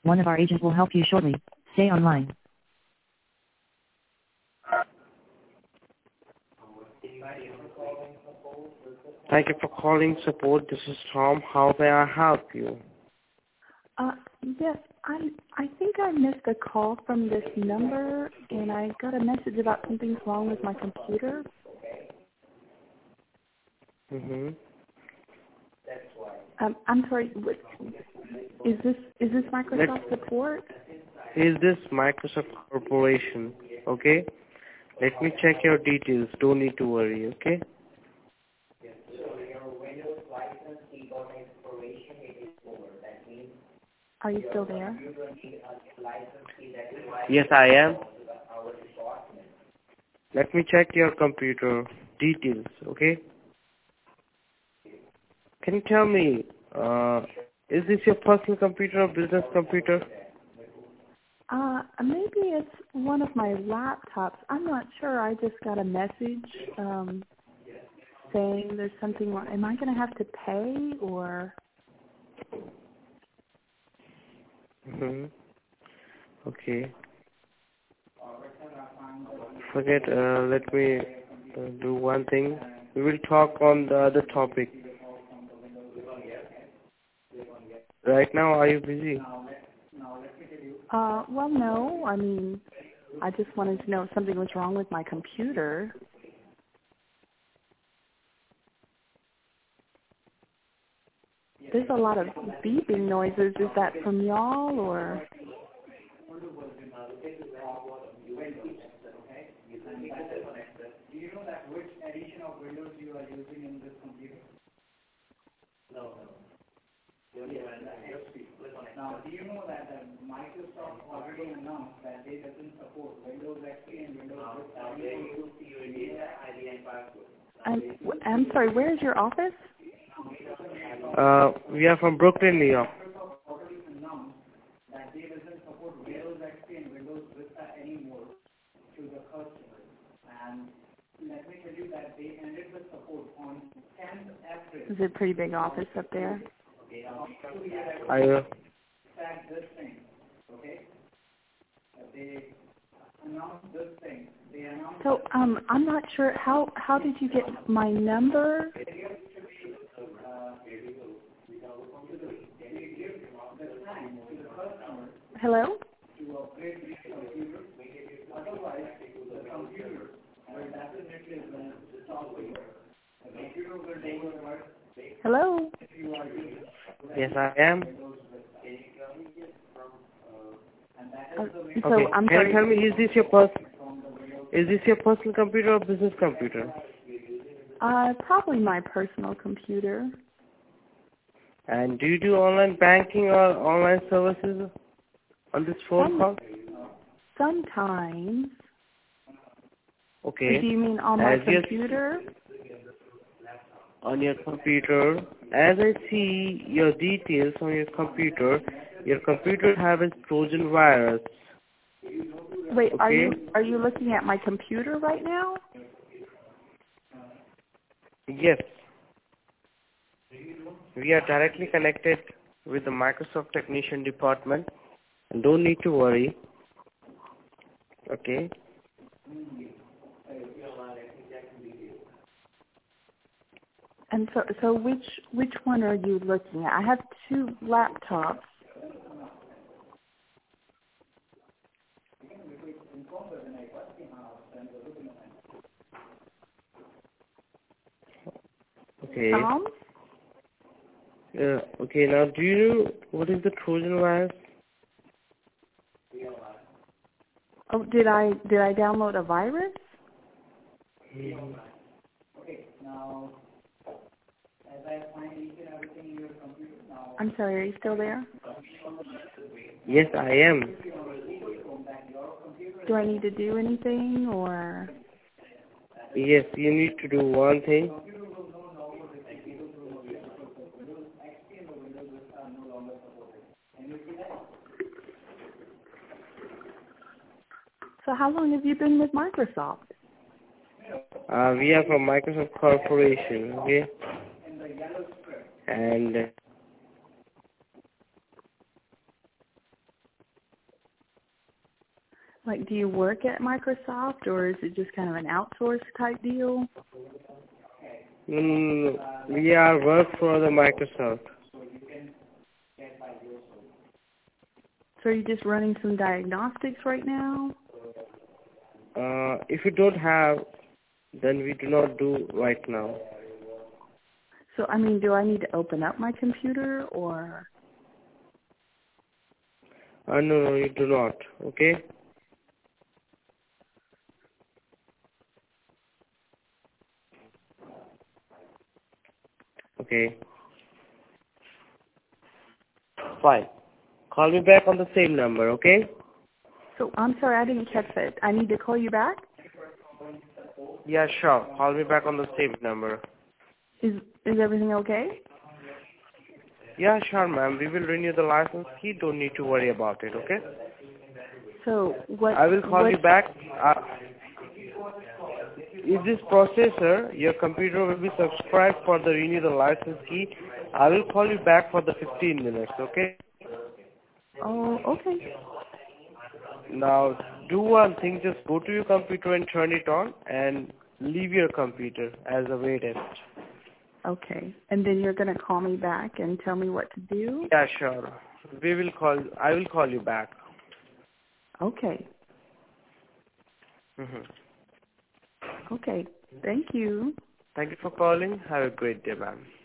One of our agents will help you shortly. Stay online. Thank you for calling support. This is Tom. How may I help you? Yes, I think I missed a call from this number, and I got a message about something's wrong with my computer. Mm-hmm. I'm sorry. Is this Microsoft support? Is this Microsoft Corporation? Okay. Let me check your details. Don't need to worry. Okay. Are you still there? Yes, I am. Let me check your computer details. Okay. Can you tell me, is this your personal computer or business computer? Maybe it's one of my laptops. I'm not sure. I just got a message saying there's something wrong. Am I going to have to pay or? Mm-hmm. Okay. Forget. Let me do one thing. We will talk on the other topic. Right now, are you busy? Well, no. I mean, I just wanted to know if something was wrong with my computer. There's a lot of beeping noises. Is that from y'all or? Do you know that which edition of Windows you are using in this computer? No. Now, do you know that Microsoft already announced that they doesn't support Windows XP and Windows Vista? I'm sorry, where is your office? We are from Brooklyn, New York. Microsoft already announced that they doesn't support Windows XP and Windows Vista anymore to the customers. And let me tell you that they ended the support on 10th April. Is it a pretty big office up there? I this thing, okay? They announced this thing. So I'm not sure how did you get my number? Hello? Hello? Yes, I am. So I'm Can sorry. you tell me, is this your personal computer or business computer? Probably my personal computer. And do you do online banking or online services on this phone call? Sometimes. Okay. Do you mean on my computer? On your computer. As I see your details on your computer has a Trojan virus. Wait, okay. are you looking at my computer right now? Yes. We are directly connected with the Microsoft Technician Department. And don't need to worry. Okay. And so which one are you looking at? I have two laptops. Okay. Tom? Okay, now do you know what is the Trojan virus? Oh, did I download a virus? Okay, now as I find each and everything in your computer now. I'm sorry, are you still there? Yes, I am. Do I need to do anything or? Yes, you need to do one thing. So how long have you been with Microsoft? We are from Microsoft Corporation, okay? And Like, do you work at Microsoft, or is it just kind of an outsourced type deal? We are work for the Microsoft. So are you just running some diagnostics right now? If you don't have, then we do not do right now. So, I mean, do I need to open up my computer, or? No, you do not. Okay? Okay. Fine. Call me back on the same number, okay? So, I'm sorry, I didn't catch that. I need to call you back? Yeah, sure. Call me back on the same number. Is everything okay? Yeah, sure, ma'am. We will renew the license key. Don't need to worry about it, okay? So, what? I will call you back. If this processor, your computer will be subscribed for the renew the license key, I will call you back for the 15 minutes, okay? Oh, okay. Now, do one thing. Just go to your computer and turn it on and leave your computer as a waited. Okay. And then you're going to call me back and tell me what to do? Yeah, sure. I will call you back. Okay. Mm-hmm. Okay. Thank you. Thank you for calling. Have a great day, ma'am.